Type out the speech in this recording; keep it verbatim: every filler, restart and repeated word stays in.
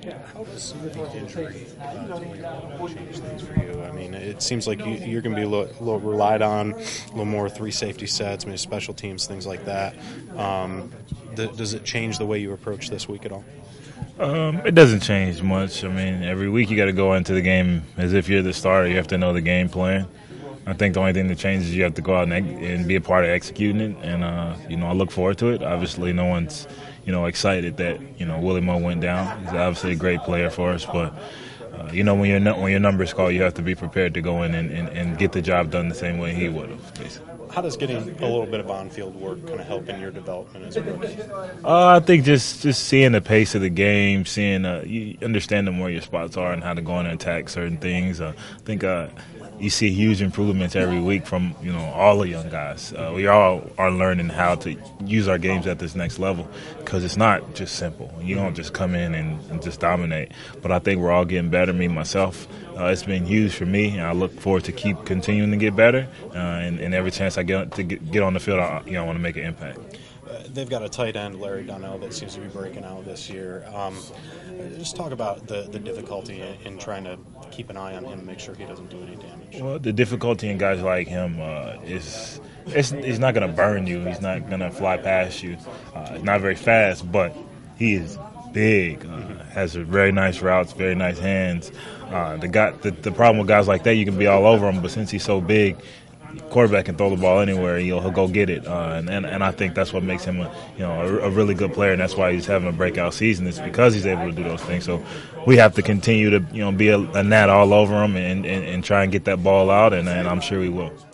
How does the injury uh, to Leo change things for you? I mean, it seems like you, you're going to be a little, a little relied on, a little more three safety sets, maybe special teams, things like that. Um, th- does it change the way you approach this week at all? Um, it doesn't change much. I mean, every week you got to go into the game as if you're the starter. You have to know the game plan. I think the only thing that changes is you have to go out and, and be a part of executing it. And, uh, you know, I look forward to it. Obviously, no one's, you know, excited that, you know, Willie Moe went down. He's obviously a great player for us. But, uh, you know, when, your when your number's called, you have to be prepared to go in and, and, and get the job done the same way he would have, basically. How does getting a little bit of on-field work kind of help in your development as a rookie? Uh, I think just, just seeing the pace of the game, seeing uh, you understanding where your spots are and how to go in and attack certain things. Uh, I think uh, you see huge improvements every week from you know all the young guys. Uh, we all are learning how to use our games at this next level because it's not just simple. You don't just come in and, and just dominate. But I think we're all getting better. Me myself, uh, it's been huge for me, and I look forward to keep continuing to get better. Uh, and, and every chance I get to get, get on the field, I, you know, I want to make an impact. Uh, they've got a tight end, Larry Donnell, that seems to be breaking out this year. Um, just talk about the, the difficulty in, in trying to keep an eye on him and make sure he doesn't do any damage. Well, the difficulty in guys like him uh, is it's, he's not going to burn you. He's not going to fly past you. Uh, he's not very fast, but he is big, uh, has a very nice routes, very nice hands. Uh, the, guy, the, the problem with guys like that, you can be all over him, but since he's so big, quarterback can throw the ball anywhere. He'll, he'll go get it, uh, and, and and I think that's what makes him a you know a, a really good player, and that's why he's having a breakout season. It's because he's able to do those things. So we have to continue to you know be a, a gnat all over him and, and, and try and get that ball out, and, and I'm sure we will.